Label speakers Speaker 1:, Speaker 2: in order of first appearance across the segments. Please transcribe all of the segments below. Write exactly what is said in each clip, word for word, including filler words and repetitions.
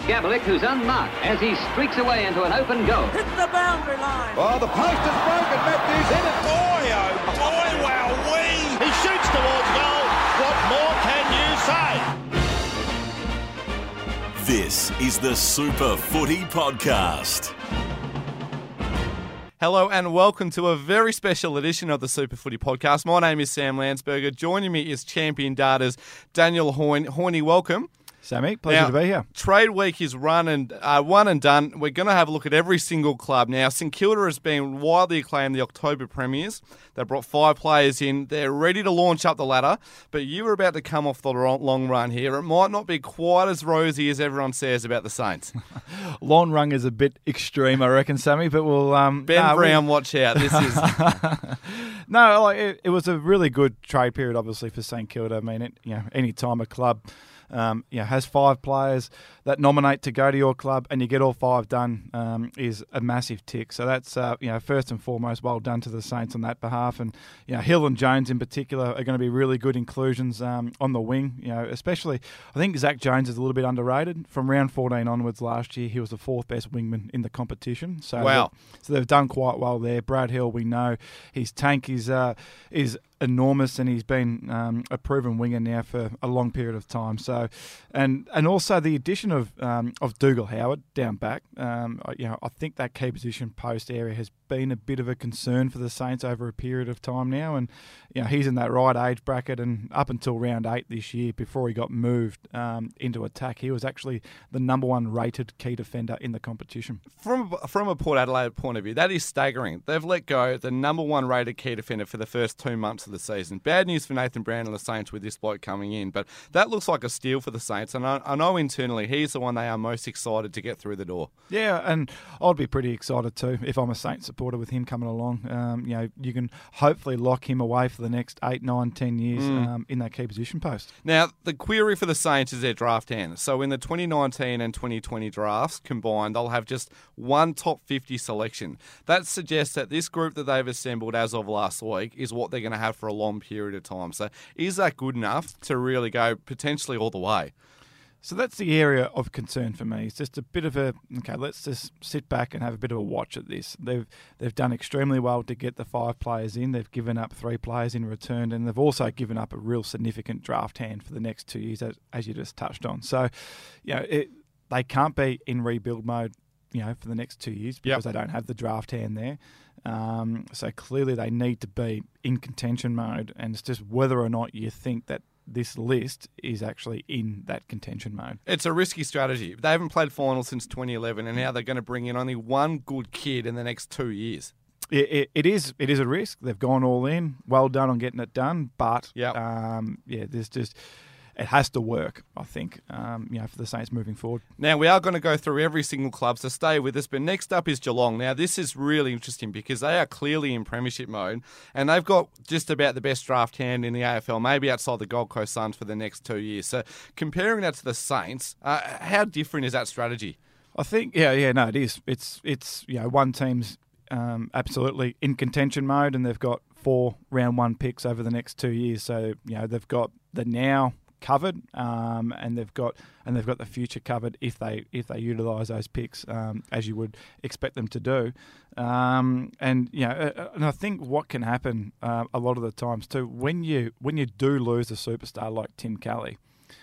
Speaker 1: Gabalik, who's unmarked as he streaks away into an open goal.
Speaker 2: Hit the boundary line.
Speaker 3: Oh, the post is broken. Matthews in it.
Speaker 4: Boy, oh boy, wow-wee. He shoots towards goal. What more can you say?
Speaker 5: This is the Super Footy Podcast.
Speaker 6: Hello and welcome to a very special edition of the Super Footy Podcast. My name is Sam Landsberger. Joining me is champion darters Daniel Hoyne. Hoyney, welcome.
Speaker 7: Sammy, pleasure
Speaker 6: now,
Speaker 7: to be here.
Speaker 6: Trade week is run and uh, one and done. We're going to have a look at every single club. Now, St Kilda has been widely acclaimed the October premiers. They brought five players in. They're ready to launch up the ladder, but you were about to come off the long run here. It might not be quite as rosy as everyone says about the Saints.
Speaker 7: Long run is a bit extreme, I reckon, Sammy, but we'll... Um,
Speaker 6: Ben
Speaker 7: nah,
Speaker 6: Brown,
Speaker 7: we'll...
Speaker 6: watch out. This is...
Speaker 7: no, like, it, it was a really good trade period, obviously, for St Kilda. I mean, it, you know, any time a club... Um, you know, has five players that nominate to go to your club and you get all five done um, is a massive tick. So that's, uh, you know, first and foremost, well done to the Saints on that behalf. And, you know, Hill and Jones in particular are going to be really good inclusions um, on the wing, you know, especially, I think Zach Jones is a little bit underrated. From round fourteen onwards last year, he was the fourth best wingman in the competition. So
Speaker 6: wow.
Speaker 7: So they've done quite well there. Brad Hill, we know his tank is uh, is enormous, and he's been um, a proven winger now for a long period of time. So, and and also the addition of um, of Dougal Howard down back. Um, you know, I think that key position post area has been a bit of a concern for the Saints over a period of time now, and you know he's in that right age bracket. And up until round eight this year, before he got moved um, into attack, he was actually the number one rated key defender in the competition.
Speaker 6: From from a Port Adelaide point of view, that is staggering. They've let go the number one rated key defender for the first two months of the season. Bad news for Nathan Brown and the Saints with this bloke coming in, but that looks like a steal for the Saints, and I, I know internally he's the one they are most excited to get through the door.
Speaker 7: Yeah, and I'd be pretty excited too if I'm a Saints supporter with him coming along. Um, you know, you can hopefully lock him away for the next eight, nine, ten years mm. um, in that key position post.
Speaker 6: Now, the query for the Saints is their draft hand. So in the twenty nineteen and twenty twenty drafts combined, they'll have just one top fifty selection. That suggests that this group that they've assembled as of last week is what they're going to have for a long period of time. So is that good enough to really go potentially all the way?
Speaker 7: So that's the area of concern for me. It's just a bit of a, okay, let's just sit back and have a bit of a watch at this. They've they've done extremely well to get the five players in. They've given up three players in return, and they've also given up a real significant draft hand for the next two years, as, as you just touched on. So, you know, it, they can't be in rebuild mode, you know, for the next two years because yep. they don't have the draft hand there. Um, so clearly they need to be in contention mode, and it's just whether or not you think that this list is actually in that contention mode.
Speaker 6: It's a risky strategy. They haven't played finals since twenty eleven, and now they're going to bring in only one good kid in the next two years.
Speaker 7: It, it, it is it is a risk. They've gone all in. Well done on getting it done, but
Speaker 6: yep.
Speaker 7: um, yeah, there's just... It has to work, I think, um, you know, for the Saints moving forward.
Speaker 6: Now, we are going to go through every single club, so stay with us. But next up is Geelong. Now, this is really interesting because they are clearly in premiership mode, and they've got just about the best draft hand in the A F L, maybe outside the Gold Coast Suns for the next two years. So comparing that to the Saints, uh, how different is that strategy?
Speaker 7: I think, yeah, yeah, no, it is. It's, it's you know, one team's um, absolutely in contention mode, and they've got four round one picks over the next two years. So, you know, they've got the now covered, um, and they've got and they've got the future covered if they if they utilise those picks um, as you would expect them to do. Um, and you know, and I think what can happen uh, a lot of the times too, when you when you do lose a superstar like Tim Kelly,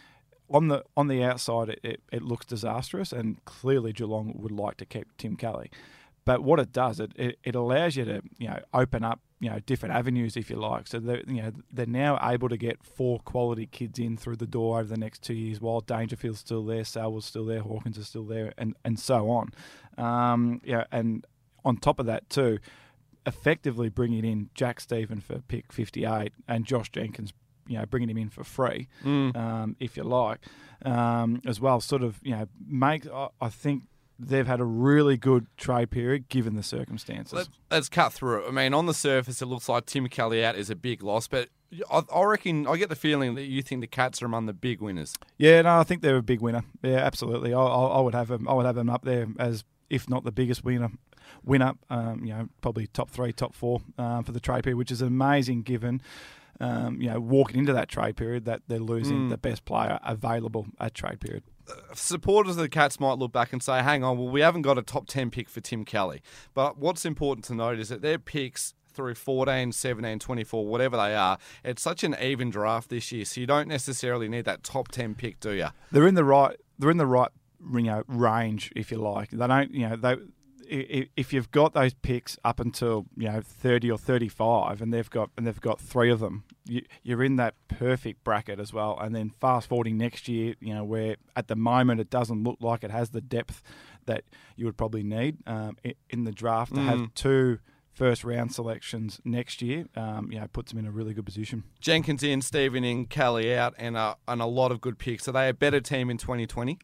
Speaker 7: on the on the outside it, it, it looks disastrous, and clearly Geelong would like to keep Tim Kelly. But what it does, it, it, it allows you to you know open up you know different avenues if you like. So they you know they're now able to get four quality kids in through the door over the next two years, while Dangerfield's still there, Selwell's still there, Hawkins is still there, and, and so on. Um, yeah, and on top of that too, effectively bringing in Jack Stephen for pick fifty-eight and Josh Jenkins, you know, bringing him in for free, mm. um, if you like, um, as well. Sort of you know make I, I think. They've had a really good trade period given the circumstances.
Speaker 6: Let, let's cut through it. I mean, on the surface, it looks like Tim Kelly out is a big loss, but I, I reckon I get the feeling that you think the Cats are among the big winners.
Speaker 7: Yeah, no, I think they're a big winner. Yeah, absolutely. I, I, I would have them. I would have them up there as, if not the biggest winner, winner. Um, you know, probably top three, top four um, for the trade period, which is amazing given. Um, you know, walking into that trade period, that they're losing mm. the best player available at trade period.
Speaker 6: supporters of the Cats might look back and say, hang on, well, we haven't got a top ten pick for Tim Kelly. But what's important to note is that their picks through fourteen, seventeen, twenty-four, whatever they are, it's such an even draft this year, so you don't necessarily need that top ten pick, do you?
Speaker 7: They're in the right. They're in the right, you know, range, if you like. They don't, you know, they. If you've got those picks up until you know thirty or thirty-five, and they've got and they've got three of them, you, you're in that perfect bracket as well. And then fast forwarding next year, you know, where at the moment it doesn't look like it has the depth that you would probably need um, in the draft to mm. have two first round selections next year, um, you know, puts them in a really good position.
Speaker 6: Jenkins in, Stephen in, Kelly out, and a, and a lot of good picks. Are they a better team in twenty twenty?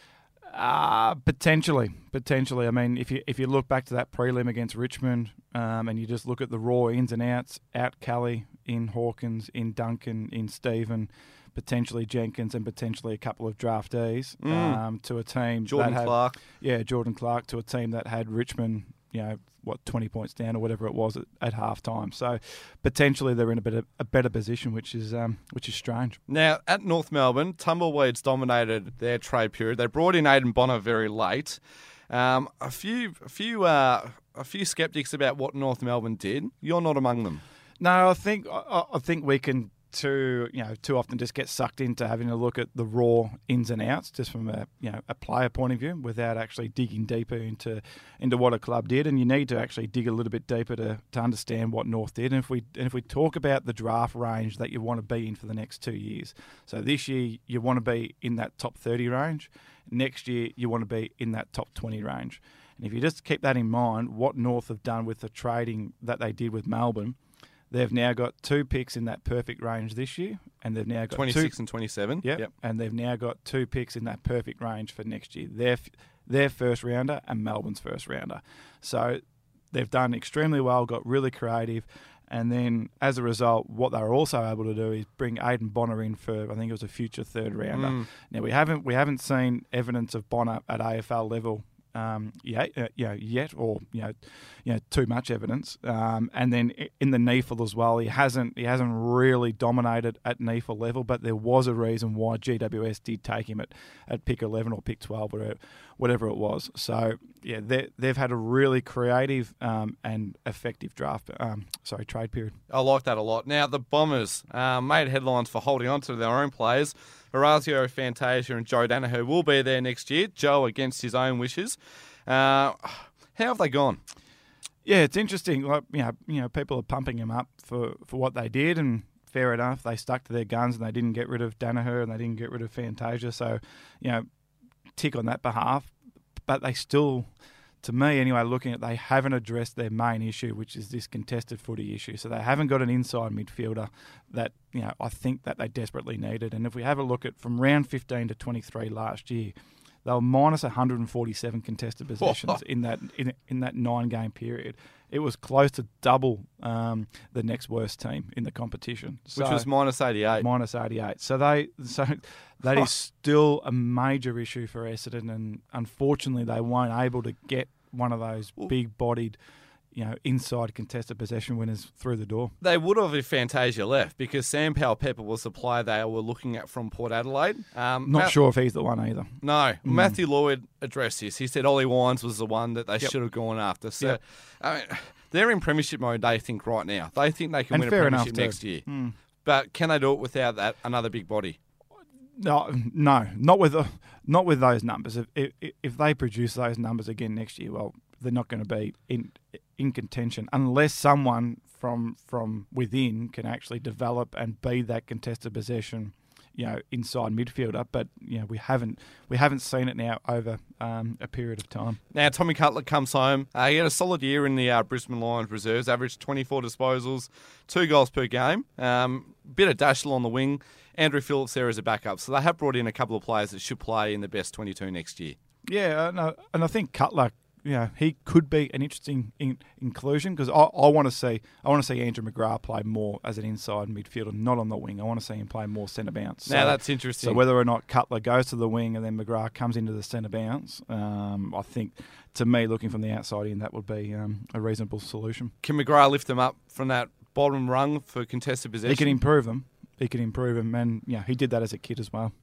Speaker 7: Uh, potentially, potentially. I mean, if you if you look back to that prelim against Richmond, um, and you just look at the raw ins and outs, out Kelly, in Hawkins, in Duncan, in Stephen, potentially Jenkins, and potentially a couple of draftees mm. um, to a team
Speaker 6: Jordan
Speaker 7: that had,
Speaker 6: Clark.
Speaker 7: Yeah, Jordan Clark to a team that had Richmond, you know, what, twenty points down or whatever it was at, at half time. So potentially they're in a better a better position, which is um, which is strange.
Speaker 6: Now, at North Melbourne, Tumbleweeds dominated their trade period. They brought in Aidan Bonner very late. Um, a few a few uh, a few skeptics about what North Melbourne did. You're not among them.
Speaker 7: No, I think I, I think we can too you know too often just get sucked into having a look at the raw ins and outs just from a you know a player point of view without actually digging deeper into into what a club did. And you need to actually dig a little bit deeper to, to understand what North did. And if we and if we talk about the draft range that you want to be in for the next two years, so this year you want to be in that top thirty range. Next year you want to be in that top twenty range. And if you just keep that in mind, what North have done with the trading that they did with Melbourne. They've now got two picks in that perfect range this year, and they've now got
Speaker 6: twenty-six
Speaker 7: two,
Speaker 6: and twenty-seven.
Speaker 7: Yep,
Speaker 6: yep,
Speaker 7: and they've now got two picks in that perfect range for next year. Their their first rounder and Melbourne's first rounder. So they've done extremely well, got really creative, and then as a result, what they were also able to do is bring Aidan Bonner in for I think it was a future third rounder. Mm. Now we haven't we haven't seen evidence of Bonner at A F L level. Um, yeah, uh, you know, yet or you know, you know, too much evidence. Um, and then in the N E F L as well, he hasn't he hasn't really dominated at N E F L level. But there was a reason why G W S did take him at, at pick eleven or pick twelve, whatever, whatever it was. So yeah, they they've had a really creative um, and effective draft. Um, sorry, trade period.
Speaker 6: I like that a lot. Now the Bombers uh, made headlines for holding on to their own players. Orazio Fantasia and Joe Danaher will be there next year. Joe against his own wishes. Uh, how have they gone?
Speaker 7: Yeah, it's interesting. Like you know, you know, people are pumping him up for, for what they did, and fair enough. They stuck to their guns and they didn't get rid of Danaher and they didn't get rid of Fantasia. So, you know, tick on that behalf. But they still, to me anyway, looking at they haven't addressed their main issue, which is this contested footy issue. So they haven't got an inside midfielder that, you know, I think that they desperately needed. And if we have a look at from round fifteen to twenty-three last year, they were minus one hundred forty-seven contested possessions in that in, in that nine-game period. It was close to double um, the next worst team in the competition,
Speaker 6: so, which was minus eighty-eight.
Speaker 7: Minus eighty-eight. So they so that is still a major issue for Essendon, and unfortunately, they weren't able to get one of those big-bodied, you know, inside contested possession winners through the door.
Speaker 6: They would have if Fantasia left, because Sam Powell-Pepper was the player they were looking at from Port Adelaide. Um,
Speaker 7: Not
Speaker 6: Ma-
Speaker 7: sure if he's the one either.
Speaker 6: No. Mm. Matthew Lloyd addressed this. He said Ollie Wines was the one that they yep. should have gone after. So, yep. I mean, they're in premiership mode, they think, right now. They think they can
Speaker 7: and
Speaker 6: win a premiership next year. Mm. But can they do it without that another big body?
Speaker 7: No, no, not with the, not with those numbers. If, if if they produce those numbers again next year, well, they're not going to be in in contention unless someone from from within can actually develop and be that contested possession, you know, inside midfielder. But you know, we haven't we haven't seen it now over um, a period of time.
Speaker 6: Now Tommy Cutler comes home. Uh, he had a solid year in the uh, Brisbane Lions reserves. Averaged twenty-four disposals, two goals per game. Um, bit of Dashel on the wing. Andrew Phillips there as a backup. So they have brought in a couple of players that should play in the best twenty-two next year.
Speaker 7: Yeah, and I, and I think Cutler, you know, he could be an interesting in, inclusion because I, I want to see I want to see Andrew McGrath play more as an inside midfielder, not on the wing. I want to see him play more centre bounce. So,
Speaker 6: now that's interesting.
Speaker 7: So whether or not Cutler goes to the wing and then McGrath comes into the centre bounce, um, I think to me, looking from the outside in, that would be um, a reasonable solution.
Speaker 6: Can McGrath lift them up from that bottom rung for contested possession?
Speaker 7: He can improve them. He can improve them, and yeah, he did that as a kid as well.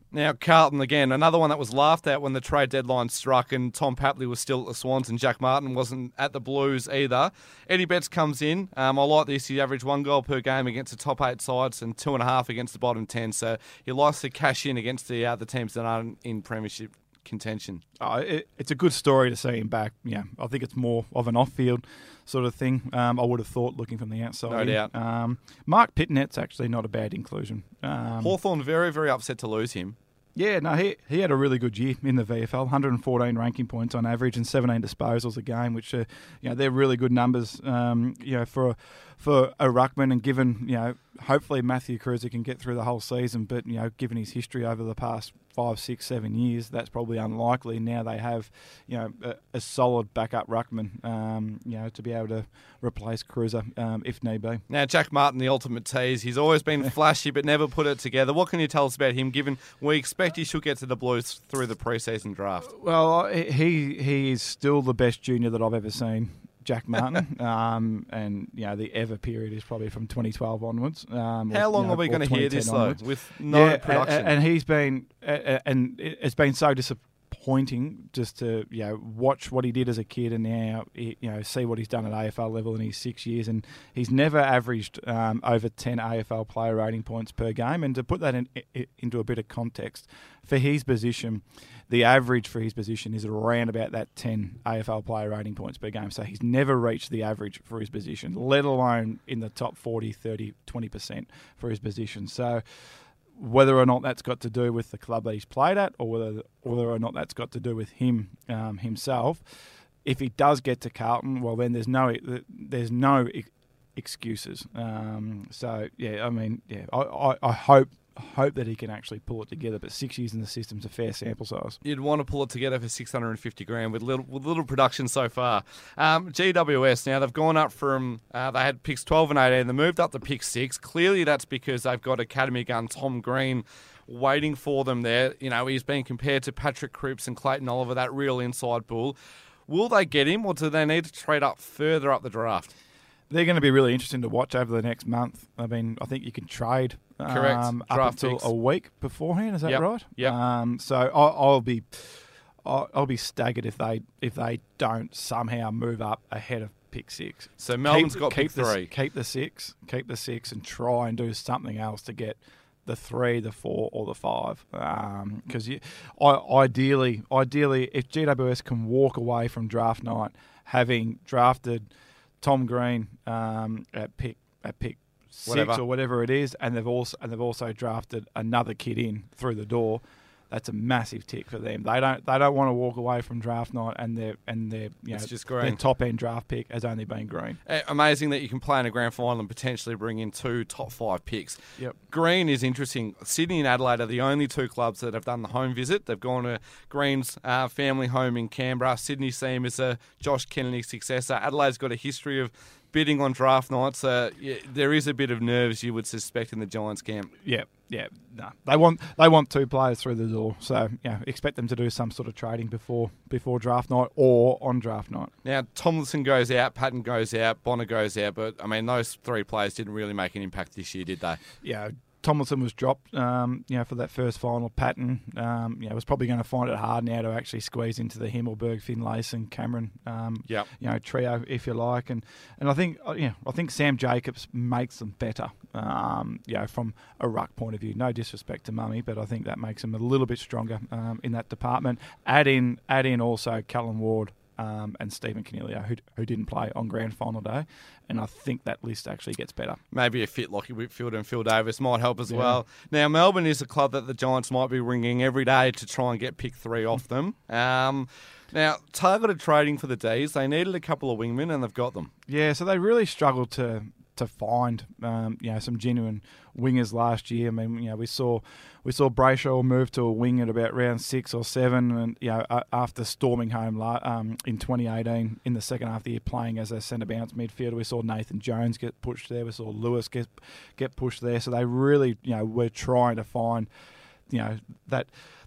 Speaker 6: Now, Carlton, again, another one that was laughed at when the trade deadline struck and Tom Papley was still at the Swans and Jack Martin wasn't at the Blues either. Eddie Betts comes in. Um, I like this. He averaged one goal per game against the top eight sides and two and a half against the bottom ten. So he likes to cash in against the, uh, the teams that aren't in premiership contention.
Speaker 7: Oh, it, it's a good story to see him back. Yeah, I think it's more of an off-field sort of thing. Um, I would have thought, looking from the outside.
Speaker 6: No doubt.
Speaker 7: Um, Mark Pitnet's actually not a bad inclusion. Um,
Speaker 6: Hawthorn very, very upset to lose him.
Speaker 7: Yeah, no, he he had a really good year in the V F L, one hundred fourteen ranking points on average and seventeen disposals a game, which are, you know, they're really good numbers, um, you know, for for a ruckman. And given, you know, hopefully Matthew Cruiser can get through the whole season, but, you know, given his history over the past five, six, seven years, that's probably unlikely. Now they have, you know, a, a solid backup ruckman, um, you know, to be able to replace Cruiser um, if need be.
Speaker 6: Now, Jack Martin, the ultimate tease. He's always been flashy but never put it together. What can you tell us about him, given we expect he should get to the Blues through the pre-season draft?
Speaker 7: Well, he he is still the best junior that I've ever seen, Jack Martin. um, and, you know, the ever period is probably from twenty twelve onwards. Um,
Speaker 6: How
Speaker 7: or,
Speaker 6: long
Speaker 7: you know,
Speaker 6: are we going to hear this,
Speaker 7: onwards.
Speaker 6: though, with no
Speaker 7: yeah,
Speaker 6: production?
Speaker 7: And, and he's been, uh, and it's been so disappointing just to, you know, watch what he did as a kid and now, you know, see what he's done at A F L level in his six years. And he's never averaged um, over ten A F L player rating points per game. And to put that in, in, into a bit of context, for his position, the average for his position is around about that ten A F L player rating points per game. So he's never reached the average for his position, let alone in the top forty, thirty, twenty percent for his position. So whether or not that's got to do with the club that he's played at or whether, whether or not that's got to do with him um, himself, if he does get to Carlton, well, then there's no there's no excuses. Um, so, yeah, I mean, yeah, I, I, I hope hope that he can actually pull it together, but six years in the system's a fair sample size.
Speaker 6: You'd want to pull it together for six hundred fifty grand with little with little production so far. Um, G W S, now they've gone up from, uh, they had picks twelve and eighteen, they moved up to pick six. Clearly that's because they've got academy gun Tom Green waiting for them there. You know, he's been compared to Patrick Cripps and Clayton Oliver, that real inside bull. Will they get him, or do they need to trade up further up the draft?
Speaker 7: They're going to be really interesting to watch over the next month. I mean, I think you can trade
Speaker 6: Correct.
Speaker 7: Um, up
Speaker 6: Draft
Speaker 7: until
Speaker 6: picks.
Speaker 7: a week beforehand. Is that
Speaker 6: Yep.
Speaker 7: right?
Speaker 6: Yep.
Speaker 7: Um, so I'll, I'll be, I'll, I'll be staggered if they if they don't somehow move up ahead of pick six.
Speaker 6: So Melbourne's
Speaker 7: keep,
Speaker 6: got
Speaker 7: keep
Speaker 6: pick
Speaker 7: the,
Speaker 6: three.
Speaker 7: Keep the six. Keep the six, and try and do something else to get the three, the four, or the five. Because um, you, I, ideally, ideally, if G W S can walk away from draft night having drafted Tom Green um, at pick at pick six
Speaker 6: Whatever.
Speaker 7: or whatever it is, and they've also and they've also drafted another kid in through the door. That's a massive tick for them. They don't they don't want to walk away from draft night and their and their you know
Speaker 6: It's just
Speaker 7: their
Speaker 6: Green.
Speaker 7: top end draft pick has only been Green.
Speaker 6: Uh, Amazing that you can play in a grand final and potentially bring in two top five picks.
Speaker 7: Yep.
Speaker 6: Green is interesting. Sydney and Adelaide are the only two clubs that have done the home visit. They've gone to Green's uh, family home in Canberra. Sydney see him as a Josh Kennedy successor. Adelaide's got a history of bidding on draft nights. Uh, yeah, there is a bit of nerves you would suspect in the Giants camp.
Speaker 7: Yeah, yeah, no. They want they want two players through the door, so yeah, expect them to do some sort of trading before before draft night or on draft night.
Speaker 6: Now, Tomlinson goes out, Patton goes out, Bonner goes out, but I mean, those three players didn't really make an impact this year, did they?
Speaker 7: Yeah. Tomlinson was dropped, um, you know, for that first final. Patton, um, you know, was probably going to find it hard now to actually squeeze into the Himmelberg, Finlayson, Cameron, um,
Speaker 6: Yep.
Speaker 7: you know, trio, if you like. And and I think, uh, yeah, I think Sam Jacobs makes them better, um, you know, from a ruck point of view. No disrespect to Mummy, but I think that makes them a little bit stronger um, in that department. Add in, add in also Callum Ward. Um, and Stephen Canelio, who, who didn't play on grand final day. And I think that list actually gets better.
Speaker 6: Maybe a fit Lockie Whitfield and Phil Davis might help as
Speaker 7: Yeah.
Speaker 6: well. Now, Melbourne is a club that the Giants might be ringing every day to try and get pick three off them. Um, now, targeted trading for the D's, they needed a couple of wingmen and they've got them.
Speaker 7: Yeah, so they really struggled to to find um, you know some genuine wingers last year. I mean, you know, we saw we saw Brayshaw move to a wing at about round six or seven, and you know uh, after storming home la- um, in twenty eighteen in the second half of the year playing as a centre bounce midfielder, we saw Nathan Jones get pushed there. We saw Lewis get get pushed there. So they really you know were trying to find you know that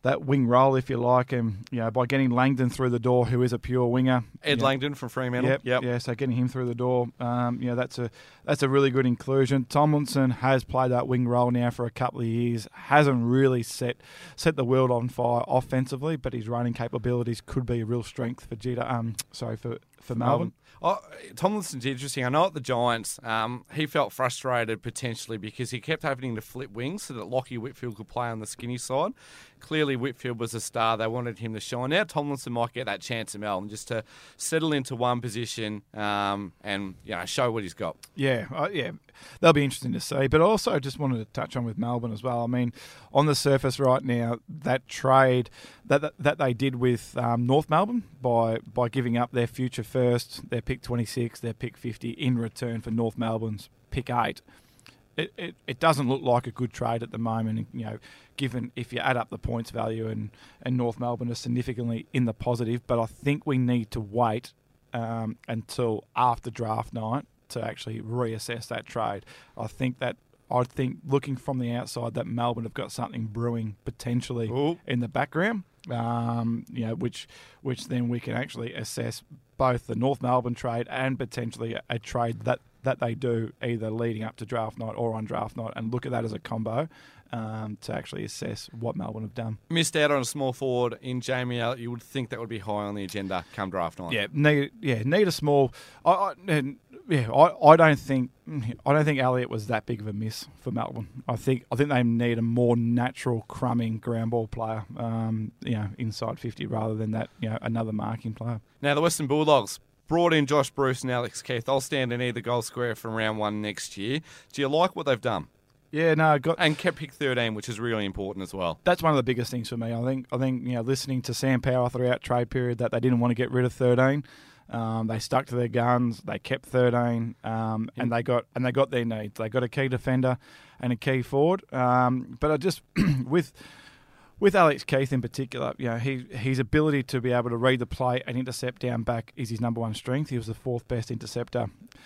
Speaker 7: that wing role, if you like, and you know by getting Langdon through the door, who is a pure winger.
Speaker 6: Ed
Speaker 7: you
Speaker 6: Langdon know, from Fremantle.
Speaker 7: Yep,
Speaker 6: yep.
Speaker 7: Yeah, so getting him through the door, um, you know, that's a that's a really good inclusion. Tomlinson has played that wing role now for a couple of years. Hasn't really set set the world on fire offensively, but his running capabilities could be a real strength for Gita. Um, sorry for for Melbourne.
Speaker 6: Oh, Tomlinson's interesting. I know at the Giants, um, he felt frustrated potentially because he kept having to flip wings so that Lockie Whitfield could play on the skinny side. Clearly, Whitfield was a star. They wanted him to shine. Now Tomlinson might get that chance in Melbourne just to settle into one position um, and you know show what he's got.
Speaker 7: Yeah, uh, yeah, that'll be interesting to see. But also, just wanted to touch on with Melbourne as well. I mean, on the surface right now, that trade that that, that they did with um, North Melbourne by by giving up their future first, their pick twenty-six, their pick fifty in return for North Melbourne's pick eight. It, it it doesn't look like a good trade at the moment, you know, given if you add up the points value and, and North Melbourne is significantly in the positive. But I think we need to wait um, until after draft night to actually reassess that trade. I think that I think looking from the outside that Melbourne have got something brewing potentially
Speaker 6: Ooh.
Speaker 7: in the background, um, you know, which which then we can actually assess both the North Melbourne trade and potentially a, a trade that. that they do either leading up to draft night or on draft night and look at that as a combo um, to actually assess what Melbourne have done.
Speaker 6: Missed out on a small forward in Jamie Elliott. You would think that would be high on the agenda come draft night.
Speaker 7: Yeah, need yeah need a small. I, I, and, yeah, I, I don't think I don't think Elliott was that big of a miss for Melbourne. I think I think they need a more natural crumbing ground ball player, um, you know, inside fifty rather than that, you know, another marking player.
Speaker 6: Now the Western Bulldogs brought in Josh Bruce and Alex Keith. They'll stand in either goal square from round one next year. Do you like what they've done?
Speaker 7: Yeah, no, got
Speaker 6: and kept pick thirteen, which is really important as well.
Speaker 7: That's one of the biggest things for me. I think I think you know, listening to Sam Power throughout trade period that they didn't want to get rid of thirteen. Um, they stuck to their guns. They kept thirteen, um,
Speaker 6: Yeah.
Speaker 7: and they got and they got their needs. They got a key defender and a key forward. Um, but I just with. With Alex Keith in particular, you know, he, his ability to be able to read the play and intercept down back is his number one strength. He was the fourth best interceptor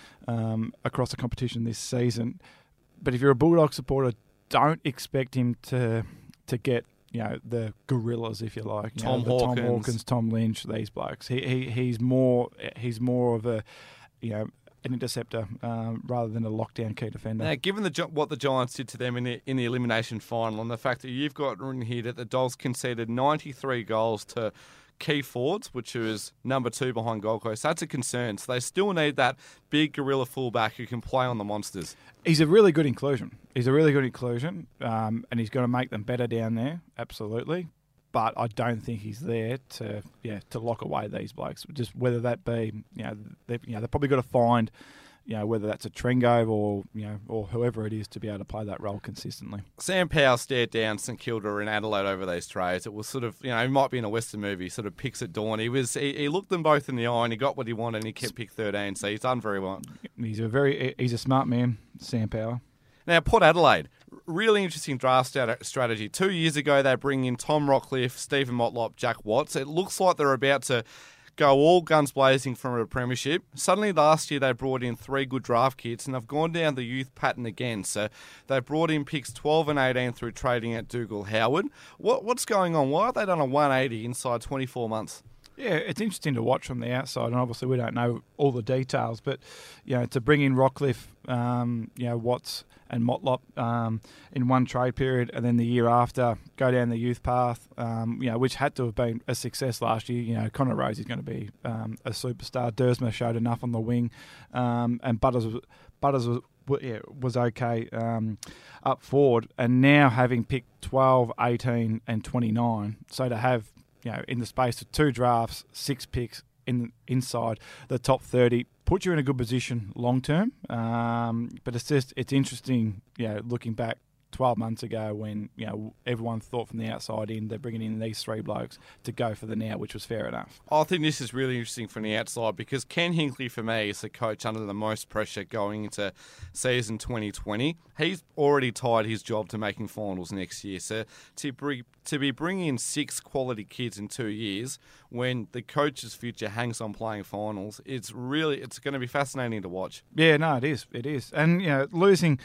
Speaker 7: um, across the competition this season. But if you're a Bulldog supporter, don't expect him to to get, you know, the gorillas, if you like. You
Speaker 6: Tom
Speaker 7: know, the
Speaker 6: Hawkins.
Speaker 7: Tom Hawkins, Tom Lynch, these blokes. He, he he's more he's more of a, you know, an interceptor um, rather than a lockdown key defender.
Speaker 6: Now, given the Gi- what the Giants did to them in the in the elimination final, and the fact that you've got written here that the Dogs conceded ninety-three goals to key forwards, which is number two behind Gold Coast, that's a concern. So they still need that big gorilla fullback who can play on the monsters.
Speaker 7: He's a really good inclusion. He's a really good inclusion, um, and he's going to make them better down there, absolutely. But I don't think he's there to yeah to lock away these blokes. Just whether that be you know they you know they've probably got to find you know whether that's a Trengove or you know or whoever it is to be able to play that role consistently.
Speaker 6: Sam Powell stared down St Kilda and Adelaide over these trades. It was sort of, you know, he might be in a Western movie, sort of picks at dawn. He was he, he looked them both in the eye and he got what he wanted and he kept pick thirteen. So he's done very well.
Speaker 7: He's a very he's a smart man, Sam Power.
Speaker 6: Now, Port Adelaide, really interesting draft stat- strategy. Two years ago, they bring in Tom Rockcliffe, Stephen Motlop, Jack Watts. It looks like they're about to go all guns blazing from a premiership. Suddenly, last year, they brought in three good draft kits, and they've gone down the youth pattern again. So they brought in picks twelve and eighteen through trading at Dougal Howard. What, what's going on? Why have they done a one eighty inside twenty-four months?
Speaker 7: Yeah, it's interesting to watch from the outside, and obviously we don't know all the details, but you know, to bring in Rockcliffe, um, you know, Watts and Motlop um, in one trade period, and then the year after go down the youth path, um, you know, which had to have been a success last year. You know, Connor Rose is going to be um, a superstar. Dersma showed enough on the wing, um, and Butters was, Butters was. Yeah, was okay um, up forward, and now having picked twelve, eighteen and twenty-nine, so to have, you know, in the space of two drafts, six picks in inside the top thirty, put you in a good position long term. Um, but it's just it's interesting, you know, looking back twelve months ago when, you know, everyone thought from the outside in they're bringing in these three blokes to go for the now, which was fair enough.
Speaker 6: I think this is really interesting from the outside because Ken Hinkley, for me, is the coach under the most pressure going into season twenty twenty. He's already tied his job to making finals next year. So to be, to be bringing in six quality kids in two years when the coach's future hangs on playing finals, it's really it's going to be fascinating to watch.
Speaker 7: Yeah, no, it is. It is. And, you know, losing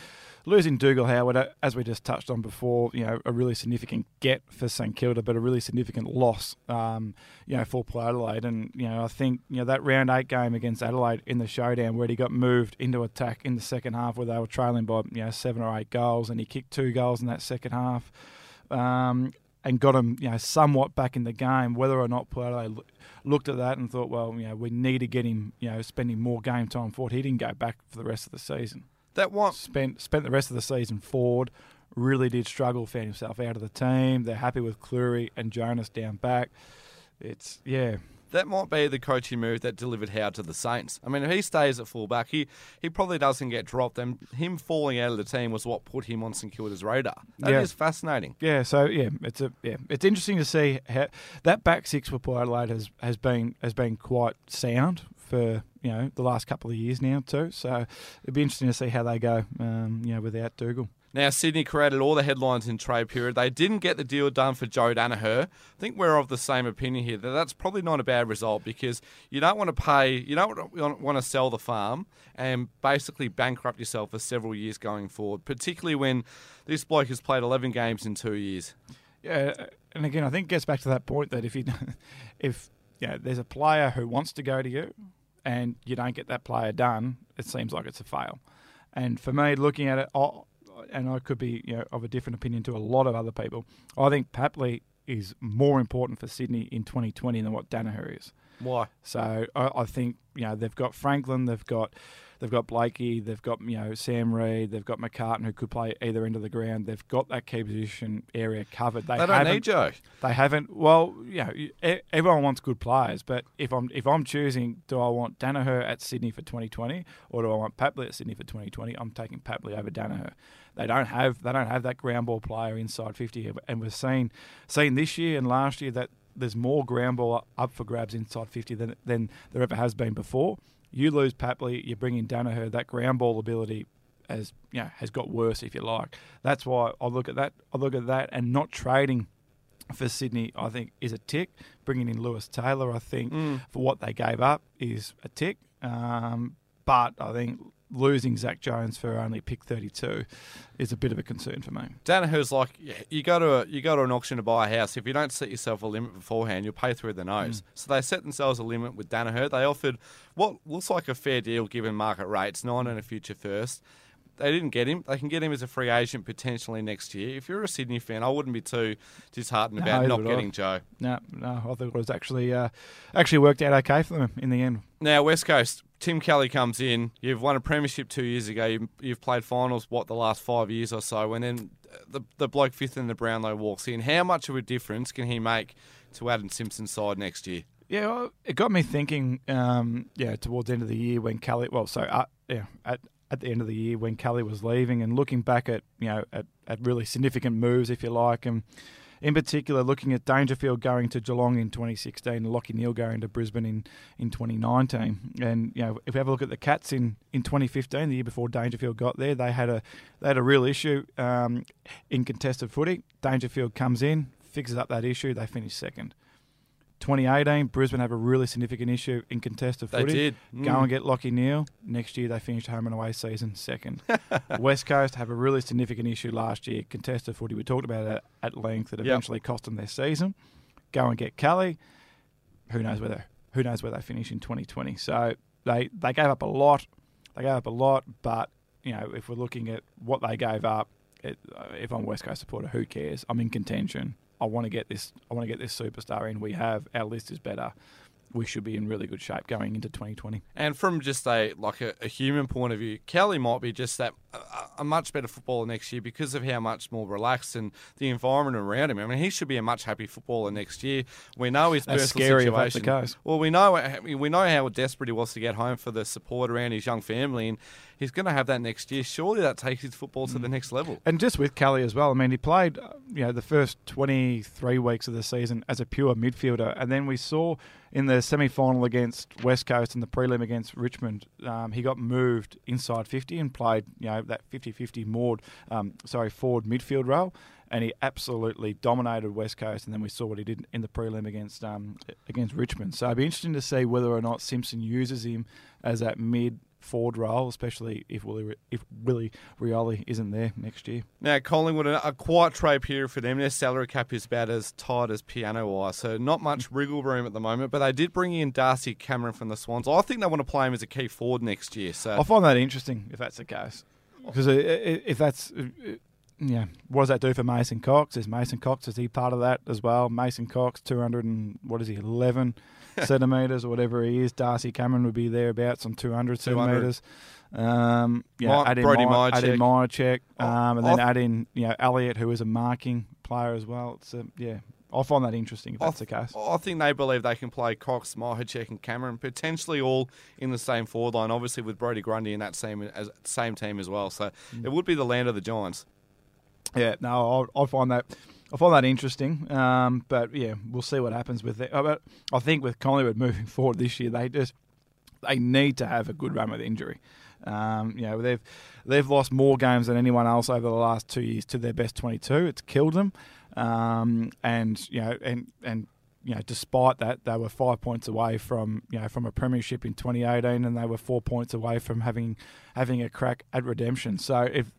Speaker 7: losing Dougal Howard, uh, as we just touched on before, you know, a really significant get for St Kilda, but a really significant loss, um, you know, for Port Adelaide. And, you know, I think, you know, that round eight game against Adelaide in the showdown where he got moved into attack in the second half where they were trailing by, you know, seven or eight goals, and he kicked two goals in that second half. Um, and got him, you know, somewhat back in the game. Whether or not Port Adelaide looked at that and thought, well, you know, we need to get him, you know, spending more game time forward. He didn't go back for the rest of the season.
Speaker 6: That one
Speaker 7: spent spent the rest of the season forward. Really did struggle, found himself out of the team. They're happy with Cleary and Jonas down back. It's yeah.
Speaker 6: That might be the coaching move that delivered Howard to the Saints. I mean, if he stays at fullback, he, he probably doesn't get dropped. And him falling out of the team was what put him on St Kilda's radar. That
Speaker 7: yeah.
Speaker 6: is fascinating.
Speaker 7: Yeah, so yeah, it's a yeah, it's interesting to see how that back six for Port Adelaide has, has been has been quite sound for, you know, the last couple of years now too. So it'd be interesting to see how they go, um, you know, without Dougal.
Speaker 6: Now, Sydney created all the headlines in trade period. They didn't get the deal done for Joe Daniher. I think we're of the same opinion here that that's probably not a bad result because you don't want to pay, you don't want to sell the farm and basically bankrupt yourself for several years going forward, particularly when this bloke has played eleven games in two years.
Speaker 7: Yeah, and again, I think it gets back to that point that if you, if you know, there's a player who wants to go to you and you don't get that player done, it seems like it's a fail. And for me, looking at it, I'll, and I could be, you know, of a different opinion to a lot of other people, I think Papley is more important for Sydney in twenty twenty than what Daniher is.
Speaker 6: Why?
Speaker 7: So I, I think, you know, they've got Franklin, they've got they've got Blakey, they've got, you know, Sam Reid, they've got McCartan who could play either end of the ground. They've got that key position area covered. They,
Speaker 6: they don't need Joe.
Speaker 7: They haven't. Well, you know, everyone wants good players, but if I'm if I'm choosing, do I want Daniher at Sydney for twenty twenty or do I want Papley at Sydney for twenty twenty? I'm taking Papley over Daniher. They don't have they don't have that ground ball player inside fifty, and we've seen seen this year and last year that there's more ground ball up for grabs inside fifty than than there ever has been before. You lose Papley, you bring in Daniher, that ground ball ability has you know, has got worse, if you like. That's why I look at that. I look at that, and not trading for Sydney, I think, is a tick. Bringing in Lewis Taylor, I think, mm. for what they gave up, is a tick. Um, but I think losing Zach Jones for only pick thirty-two is a bit of a concern for me.
Speaker 6: Daniher's like, you go to a, you go to an auction to buy a house. If you don't set yourself a limit beforehand, you'll pay through the nose. Mm. So they set themselves a limit with Daniher. They offered what looks like a fair deal given market rates, nine and a future first. They didn't get him. They can get him as a free agent potentially next year. If you're a Sydney fan, I wouldn't be too disheartened about no, not getting I. Joe.
Speaker 7: No, no, I think it was actually uh, actually worked out okay for them in the end.
Speaker 6: Now, West Coast, Tim Kelly comes in. You've won a premiership two years ago. You've, you've played finals, what, the last five years or so, and then the the bloke fifth in the Brownlow walks in. How much of a difference can he make to Adam Simpson's side next year?
Speaker 7: Yeah, well, it got me thinking, um, yeah, towards the end of the year when Kelly, well, so, uh, yeah, at at the end of the year when Kelly was leaving and looking back at, you know, at, at really significant moves, if you like, and in particular looking at Dangerfield going to Geelong in twenty sixteen and Lachie Neale going to Brisbane in, in twenty nineteen. And, you know, if we have a look at the Cats in, in twenty fifteen, the year before Dangerfield got there, they had a they had a real issue um, in contested footy. Dangerfield comes in, fixes up that issue, they finish second. twenty eighteen, Brisbane have a really significant issue in contested footy.
Speaker 6: They did. Mm.
Speaker 7: Go and get Lachie Neale. Next year, they finished home and away season second. West Coast have a really significant issue last year, contested footy. We talked about it at length. That eventually yep. cost them their season. Go and get Kelly. Who knows whether who knows where they finish in twenty twenty. So they they gave up a lot. They gave up a lot, but you know, if we're looking at what they gave up, it, if I'm a West Coast supporter, who cares? I'm in contention. I want to get this. I want to get this superstar in. We have our list is better. We should be in really good shape going into twenty twenty.
Speaker 6: And from just a like a, a human point of view, Kelly might be just that a, a much better footballer next year because of how much more relaxed and the environment around him. I mean, he should be a much happy footballer next year. We know his
Speaker 7: That's
Speaker 6: personal
Speaker 7: scary
Speaker 6: situation.
Speaker 7: If that's the case.
Speaker 6: Well, we know we know how desperate he was to get home for the support around his young family, and he's going to have that next year. Surely that takes his football to mm. the next level.
Speaker 7: And just with Kelly as well. I mean, he played you know the first twenty-three weeks of the season as a pure midfielder, and then we saw in the semi-final against West Coast and the prelim against Richmond, um, he got moved inside fifty and played, you know, that fifty-fifty moored, um, sorry, forward midfield role, and he absolutely dominated West Coast. And then we saw what he did in the prelim against um, against Richmond. So it'd be interesting to see whether or not Simpson uses him as that mid forward role, especially if Willie if Willie Rioli isn't there next year.
Speaker 6: Now, Collingwood, a, a quiet trade period for them. Their salary cap is about as tight as piano wire, so not much wriggle room at the moment. But they did bring in Darcy Cameron from the Swans. I think they want to play him as a key forward next year. So
Speaker 7: I find that interesting if that's the case, because if that's yeah, what does that do for Mason Cox? Is Mason Cox, is he part of that as well? Mason Cox, two hundred and what is he, eleven centimetres or whatever he is. Darcy Cameron would be thereabouts on two hundred centimetres. Um, yeah,
Speaker 6: Ma-
Speaker 7: add in
Speaker 6: Brody
Speaker 7: Ma- add in
Speaker 6: Myercheck.
Speaker 7: Myercheck, um, and then
Speaker 6: I-
Speaker 7: add in you know Elliott, who is a marking player as well. It's a, yeah, I find that interesting if
Speaker 6: I
Speaker 7: that's the
Speaker 6: th-
Speaker 7: case.
Speaker 6: I think they believe they can play Cox, Myercheck and Cameron, potentially all in the same forward line, obviously with Brodie Grundy in that same as same team as well. So
Speaker 7: Mm.
Speaker 6: it would be the land of the Giants.
Speaker 7: Yeah, no, I, I find that I find that interesting. Um, but yeah, we'll see what happens with it. But I think with Collingwood moving forward this year, they just they need to have a good run with injury. Um, you know, they've they've lost more games than anyone else over the last two years to their best twenty-two. It's killed them, um, and you know, and and you know, despite that, they were five points away from you know from a premiership in twenty eighteen, and they were four points away from having having a crack at redemption. So if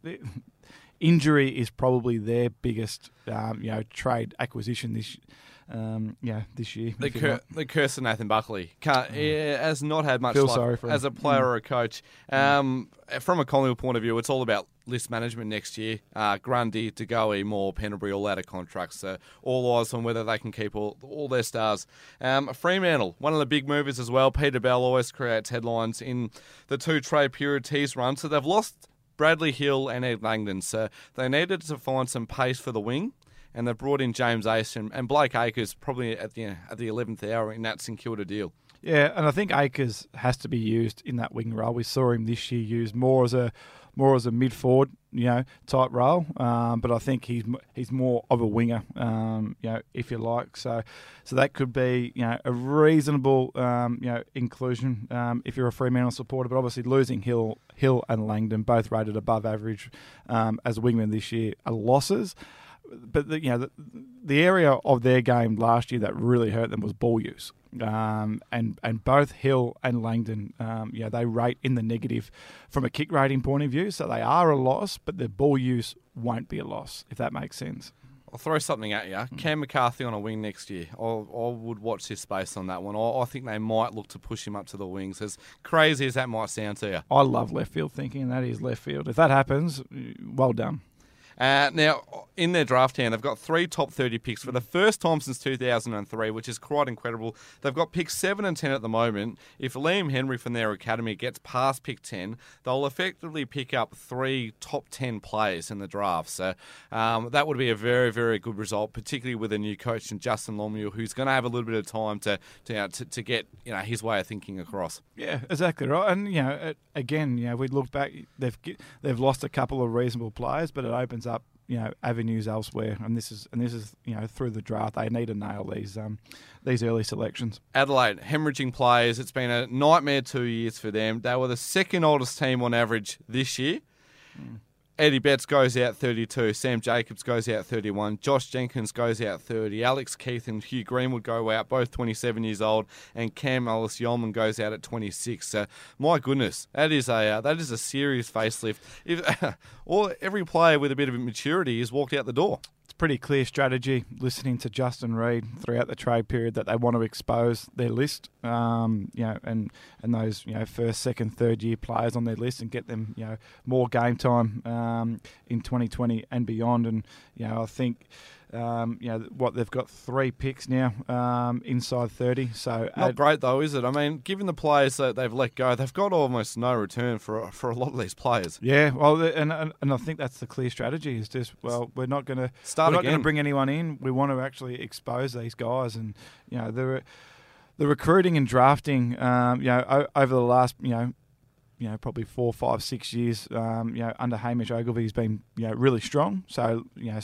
Speaker 7: injury is probably their biggest, um, you know, trade acquisition this, um, yeah, this year.
Speaker 6: The, cur- the curse of Nathan Buckley Can't,
Speaker 7: Mm.
Speaker 6: he has not had much
Speaker 7: Feel
Speaker 6: luck
Speaker 7: sorry for him.
Speaker 6: as a player or a coach. Um, from a Collingwood point of view, it's all about list management next year. Uh, Grundy, DeGoey, Moore, Pendlebury, all out of contracts. So all eyes on whether they can keep all, all their stars. Um, Fremantle, one of the big movers as well. Peter Bell always creates headlines in the two trade period tease run. So they've lost Bradley Hill and Ed Langdon. So they needed to find some pace for the wing, and they brought in James Ace and, and Blake Acres probably at the at the eleventh hour in that St Kilda deal.
Speaker 7: Yeah, and I think Acres has to be used in that wing role. We saw him this year used more as a more as a mid forward, you know, type role. Um, but I think he's he's more of a winger, um, you know, if you like. So, so that could be you know a reasonable um, you know inclusion um, if you're a Fremantle supporter. But obviously losing Hill Hill and Langdon, both rated above average um, as wingmen this year, are losses. But the, you know the, the area of their game last year that really hurt them was ball use. Um, and and both Hill and Langdon, um, you know, they rate in the negative from a kick rating point of view, so they are a loss, but their ball use won't be a loss, if that makes sense.
Speaker 6: I'll throw something at you. Cam McCarthy on a wing next year. I, I would watch this space on that one. I, I think they might look to push him up to the wings, as crazy as that might sound to you.
Speaker 7: I love left field thinking, and that is left field. If that happens, well done.
Speaker 6: Uh, now, in their draft hand, they've got three top thirty picks for the first time since two thousand three, which is quite incredible. They've got picks seven and ten at the moment. If Liam Henry from their academy gets past pick ten, they'll effectively pick up three top ten players in the draft. So um, that would be a very, very good result, particularly with a new coach in Justin Longmuir, who's going to have a little bit of time to to, you know, to to get you know his way of thinking across.
Speaker 7: Yeah, exactly right. And you know, again, you know, we look back, they've they've lost a couple of reasonable players, but it opens up you know avenues elsewhere, and this is and this is you know through the draft they need to nail these um these early selections.
Speaker 6: Adelaide hemorrhaging players. It's been a nightmare two years for them. They were the second oldest team on average this year. Mm. Eddie Betts goes out thirty-two. Sam Jacobs goes out thirty-one. Josh Jenkins goes out thirty. Alex Keith and Hugh Greenwood go out, both twenty-seven years old. And Cam Ellis-Yolman goes out at twenty-six. So, my goodness, that is a uh, that is a serious facelift. If all every player with a bit of maturity has walked out the door.
Speaker 7: It's pretty clear strategy, listening to Justin Reid throughout the trade period, that they want to expose their list, um, you know, and, and those you know first, second, third year players on their list, and get them you know more game time um, in twenty twenty and beyond. And you know, I think um, you know what they've got three picks now um, inside thirty. So
Speaker 6: not
Speaker 7: add,
Speaker 6: great though, is it? I mean, given the players that they've let go, they've got almost no return for for a lot of these players.
Speaker 7: Yeah, well, and and, and I think that's the clear strategy. Is just well, we're not going to
Speaker 6: start
Speaker 7: we're not
Speaker 6: again.
Speaker 7: going to bring anyone in. We want to actually expose these guys, and you know the the recruiting and drafting. Um, you know, o- over the last you know. You know, probably four, five, six years. Um, you know, under Hamish Ogilvy has been you know really strong. So you know, so let's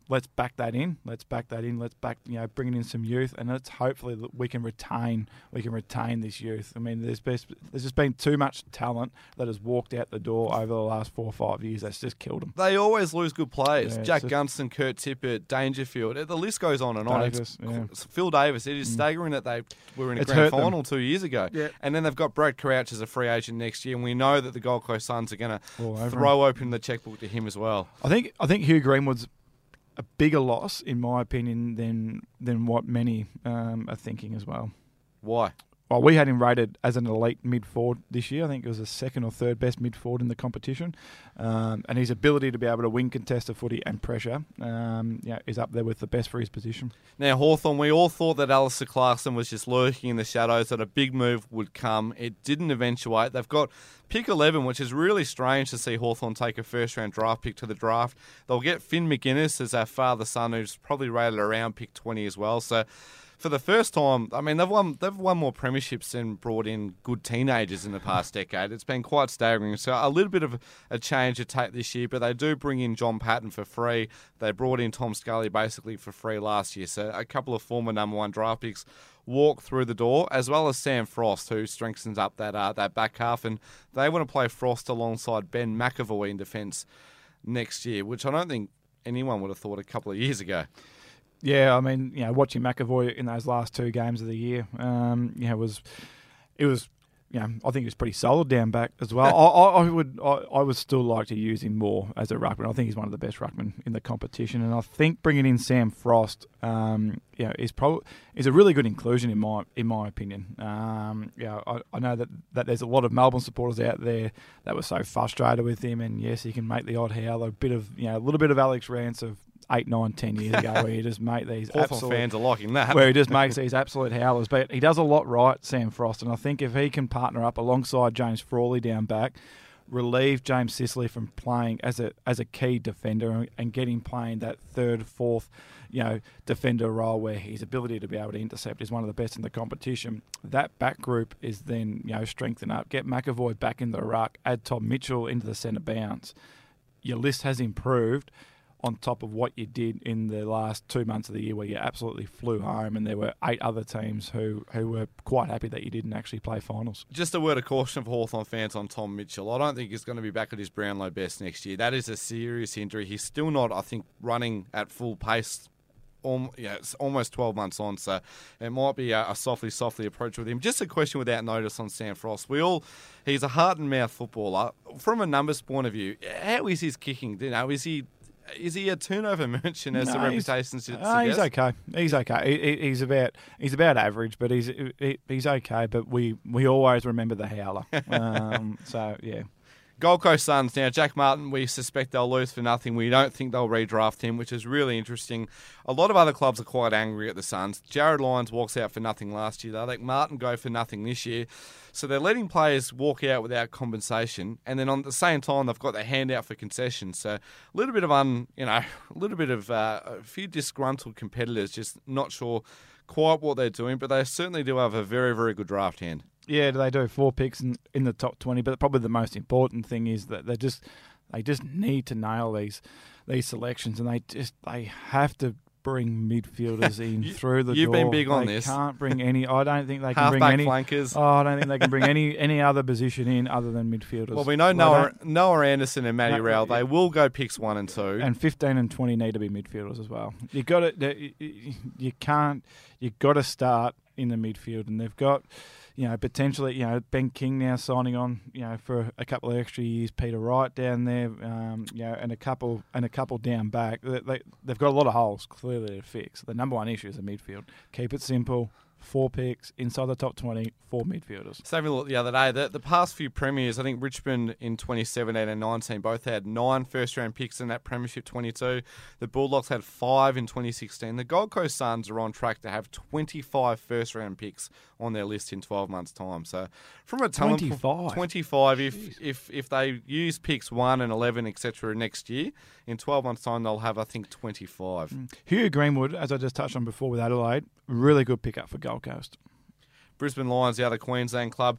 Speaker 7: let's back that in. Let's back that in. Let's back, you know, bringing in some youth, and let's hopefully that we can retain we can retain this youth. I mean, there's best, there's just been too much talent that has walked out the door over the last four or five years. That's just killed them.
Speaker 6: They always lose good players.
Speaker 7: Yeah,
Speaker 6: Jack
Speaker 7: just,
Speaker 6: Gunston, Kurt Tippett, Dangerfield. The list goes on and on.
Speaker 7: Davis,
Speaker 6: It's,
Speaker 7: yeah.
Speaker 6: it's Phil Davis. It is mm. staggering that they were in a
Speaker 7: It's
Speaker 6: grand
Speaker 7: hurt them.
Speaker 6: final two years ago.
Speaker 7: Yeah.
Speaker 6: And then they've got Brad Crouch as a free agent next year, and we know that the Gold Coast Suns are going
Speaker 7: All
Speaker 6: to
Speaker 7: over
Speaker 6: throw open the checkbook to him as well.
Speaker 7: I think I think Hugh Greenwood's a bigger loss, in my opinion, than than what many um, are thinking as well.
Speaker 6: Why?
Speaker 7: Well, we had him rated as an elite mid-forward this year. I think it was the second or third best mid-forward in the competition. Um, and his ability to be able to win contested footy and pressure um, yeah, is up there with the best for his position.
Speaker 6: Now, Hawthorn, we all thought that Alistair Clarkson was just lurking in the shadows, that a big move would come. It didn't eventuate. They've got pick eleven, which is really strange to see Hawthorn take a first-round draft pick to the draft. They'll get Finn McGuinness as our father-son, who's probably rated around pick twenty as well. So for the first time, I mean, they've won they've won more premierships and brought in good teenagers in the past decade. It's been quite staggering. So a little bit of a change to take this year, but they do bring in John Patton for free. They brought in Tom Scully basically for free last year. So a couple of former number one draft picks walk through the door, as well as Sam Frost, who strengthens up that uh, that back half. And they want to play Frost alongside Ben McAvoy in defence next year, which I don't think anyone would have thought a couple of years ago.
Speaker 7: Yeah, I mean, you know, watching McAvoy in those last two games of the year, um, you know, was it was, you know, I think he was pretty solid down back as well. I, I, I would, I, I would still like to use him more as a ruckman. I think he's one of the best ruckmen in the competition, and I think bringing in Sam Frost, um, you know, is probably is a really good inclusion in my in my opinion. Um, you know, I, I know that, that there's a lot of Melbourne supporters out there that were so frustrated with him, and yes, he can make the odd howl, a bit of, you know, a little bit of Alex Rance of eight, nine, ten years ago, where he just make these
Speaker 6: Hawthorn
Speaker 7: absolute
Speaker 6: fans are liking that.
Speaker 7: where he just makes these absolute howlers. But he does a lot right, Sam Frost, and I think if he can partner up alongside James Frawley down back, relieve James Sicily from playing as a as a key defender and get him playing that third, fourth, you know, defender role where his ability to be able to intercept is one of the best in the competition. That back group is then, you know, strengthened up. Get McAvoy back in the ruck, add Tom Mitchell into the centre bounce. Your list has improved on top of what you did in the last two months of the year, where you absolutely flew home, and there were eight other teams who, who were quite happy that you didn't actually play finals.
Speaker 6: Just a word of caution for Hawthorn fans on Tom Mitchell. I don't think he's going to be back at his Brownlow best next year. That is a serious injury. He's still not, I think, running at full pace. Um, yeah, it's almost twelve months on, so it might be a, a softly, softly approach with him. Just a question without notice on Sam Frost. We all, he's a heart and mouth footballer. From a numbers point of view, how is his kicking? You know, is he Is he a turnover merchant, as
Speaker 7: no,
Speaker 6: the reputation suggests?
Speaker 7: No, he's okay. He's okay. He, he's about he's about average, but he's he, he's okay. But we, we always remember the howler. Um, so yeah.
Speaker 6: Gold Coast Suns. Now, Jack Martin, we suspect they'll lose for nothing. We don't think they'll redraft him, which is really interesting. A lot of other clubs are quite angry at the Suns. Jared Lyons walks out for nothing last year. They let Martin go for nothing this year. So they're letting players walk out without compensation, and then on the same time they've got their hand out for concessions. So a little bit of un, you know, a little bit of uh, a few disgruntled competitors, just not sure quite what they're doing, but they certainly do have a very, very good draft hand.
Speaker 7: Yeah, they do four picks in, in the top twenty, but probably the most important thing is that they just they just need to nail these these selections, and they just they have to bring midfielders in
Speaker 6: you,
Speaker 7: through the
Speaker 6: you've
Speaker 7: door.
Speaker 6: You've been big on
Speaker 7: they
Speaker 6: this.
Speaker 7: Can't bring any. I don't think they can
Speaker 6: Half-back
Speaker 7: bring any
Speaker 6: flankers.
Speaker 7: Oh, I don't think they can bring any any other position in other than midfielders.
Speaker 6: Well, we know
Speaker 7: They
Speaker 6: Noah,
Speaker 7: don't-
Speaker 6: Noah Anderson and Matty
Speaker 7: No,
Speaker 6: Rowell.
Speaker 7: yeah.
Speaker 6: They will go picks one and two.
Speaker 7: and fifteen and twenty need to be midfielders as well. You got to you can't you got to start in the midfield, and they've got, you know, potentially, you know, Ben King now signing on, you know, for a couple of extra years. Peter Wright down there, um, you know, and a couple and a couple down back. They, they, they've got a lot of holes clearly to fix. The number one issue is the midfield. Keep it simple. Four picks inside the top twenty, four midfielders.
Speaker 6: So having a look the other day, the, the past few premiers, I think Richmond in twenty seventeen and nineteen both had nine first-round picks in that premiership twenty-two. The Bulldogs had five in twenty sixteen. The Gold Coast Suns are on track to have twenty-five first-round picks on their list in twelve months' time. So from a talent
Speaker 7: twenty-five?
Speaker 6: twenty-five if, if, if they use picks one and eleven, et cetera next year, in twelve months' time they'll have, I think, twenty-five.
Speaker 7: Mm. Hugh Greenwood, as I just touched on before with Adelaide, really good pickup for Gold Coast.
Speaker 6: Brisbane Lions, the other Queensland club.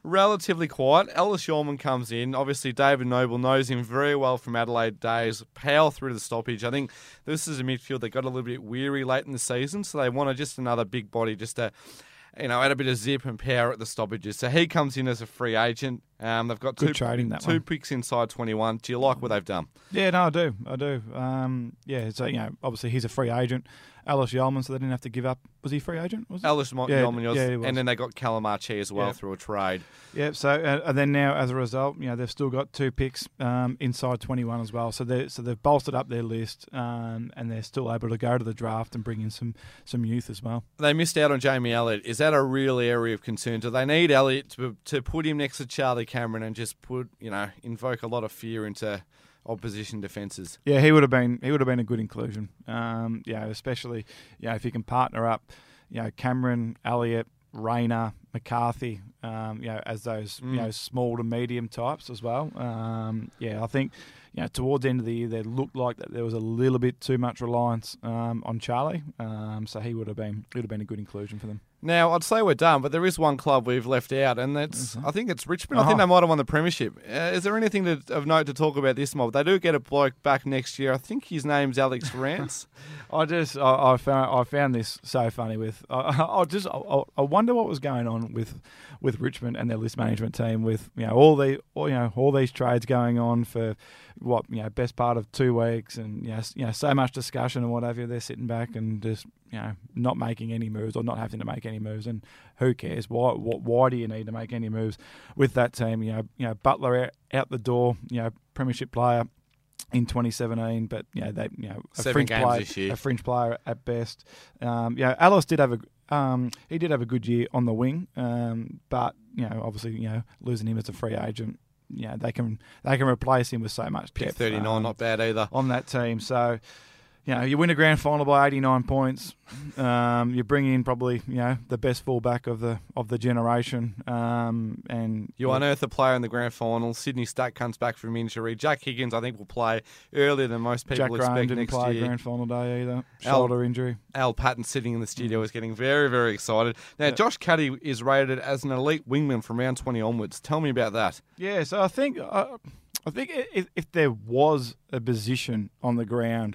Speaker 6: Relatively quiet. Ellis Shulman comes in. Obviously, David Noble knows him very well from Adelaide days. Power through the stoppage. I think this is a midfield that got a little bit weary late in the season, so they wanted just another big body just to, you know, add a bit of zip and power at the stoppages. So he comes in as a free agent. Um, they've got
Speaker 7: Good
Speaker 6: two,
Speaker 7: trading, that
Speaker 6: two
Speaker 7: one.
Speaker 6: picks inside twenty-one. Do you like what they've done?
Speaker 7: Yeah, no, I do. I do. Um, yeah, so, you know, obviously he's a free agent. Ellis Yeoman, so they didn't have to give up. Was he a free agent? Was he?
Speaker 6: Ellis Mo-
Speaker 7: Yeah,
Speaker 6: Yeoman,
Speaker 7: yeah, he was.
Speaker 6: and then they got Callum Archie as well
Speaker 7: Yeah.
Speaker 6: through a trade.
Speaker 7: Yeah, so uh, and then now as a result, you know, they've still got two picks um, inside twenty-one as well. So they so they've bolstered up their list, um, and they're still able to go to the draft and bring in some some youth as well.
Speaker 6: They missed out on Jamie Elliott. Is that a real area of concern? Do they need Elliott to to put him next to Charlie Cameron and just put, you know, invoke a lot of fear into opposition defences?
Speaker 7: Yeah, he would have been he would have been a good inclusion. Um, yeah, especially you know if you can partner up, you know, Cameron, Elliott, Rayner, McCarthy, um, you know, as those
Speaker 6: Mm.
Speaker 7: you know small to medium types as well. Um, yeah, I think you know towards the end of the year there looked like that there was a little bit too much reliance um, on Charlie. Um, so he would have been would have been a good inclusion for them.
Speaker 6: Now, I'd say we're done, but there is one club we've left out, and that's I think it's Richmond. I think
Speaker 7: Uh-huh.
Speaker 6: they might have won the premiership. Uh, is there anything to, of note to talk about this mob? They do get a bloke back next year. I think his name's Alex Rance.
Speaker 7: I just I, I found I found this so funny. With I, I just I, I wonder what was going on with with Richmond and their list management team with you know all the all, you know all these trades going on for what you know best part of two weeks and you know, you know so much discussion and what have you. They're sitting back and just you know not making any moves or not having to make any moves. And who cares? Why why, why do you need to make any moves with that team? You know you know Butler out, out the door. You know premiership player in twenty seventeen, but you know they you know a
Speaker 6: Seven
Speaker 7: fringe
Speaker 6: games
Speaker 7: player,
Speaker 6: this year.
Speaker 7: a fringe player at best. Um, you know, Alice did have a um, he did have a good year on the wing, um, but you know obviously you know losing him as a free agent, you know they can they can replace him with so much
Speaker 6: Pick
Speaker 7: depth,
Speaker 6: thirty-nine,
Speaker 7: um,
Speaker 6: not bad either.
Speaker 7: on that team. So. You know, you win a grand final by eighty-nine points. Um, you bring in probably, you know, the best fullback of the of the generation. Um, and
Speaker 6: You unearth a player in the grand final. Sydney Stack comes back from injury. Jack Higgins, I think, will play earlier than most people
Speaker 7: Jack Graham
Speaker 6: expect
Speaker 7: didn't
Speaker 6: next
Speaker 7: play
Speaker 6: year.
Speaker 7: grand final day either. Shoulder injury.
Speaker 6: Al Patton sitting in the studio is getting very, very excited. Now,
Speaker 7: Yeah.
Speaker 6: Josh Caddy is rated as an elite wingman from round twenty onwards. Tell me about that.
Speaker 7: Yeah, so I think uh, I think if, if there was a position on the ground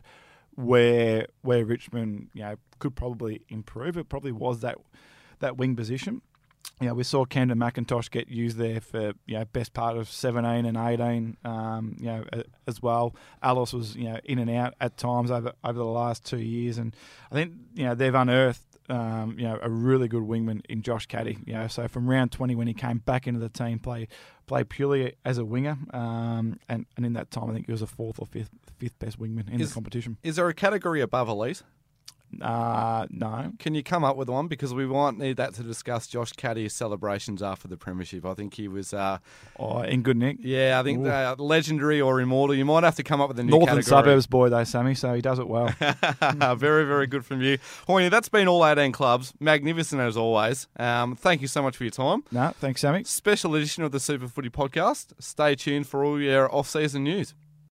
Speaker 7: where where Richmond you know could probably improve, it probably was that that wing position. You know, we saw Camden McIntosh get used there for you know best part of seventeen and eighteen. Um, you know a- as well. Alice was you know in and out at times over over the last two years, and I think you know they've unearthed. Um, you know, a really good wingman in Josh Caddy. You know, so from round twenty when he came back into the team, play play purely as a winger, um, and and in that time I think he was a fourth or fifth fifth best wingman in
Speaker 6: Is-
Speaker 7: the competition.
Speaker 6: Is there a category above elite?
Speaker 7: Uh no,
Speaker 6: Can you come up with one? Because we might need that to discuss Josh Caddy's celebrations after the premiership. I think he was, uh,
Speaker 7: oh, in good nick.
Speaker 6: yeah, I think
Speaker 7: Ooh.
Speaker 6: uh, legendary or immortal. You might have to come up with a new
Speaker 7: Northern
Speaker 6: category.
Speaker 7: suburbs boy though, Sammy, so he does it well.
Speaker 6: Very, very good from you. Hoyne, that's been all eighteen clubs. Magnificent as always. Um, thank you so much for your time.
Speaker 7: No, thanks, Sammy.
Speaker 6: Special edition of the Super Footy Podcast. Stay tuned for all your off-season news.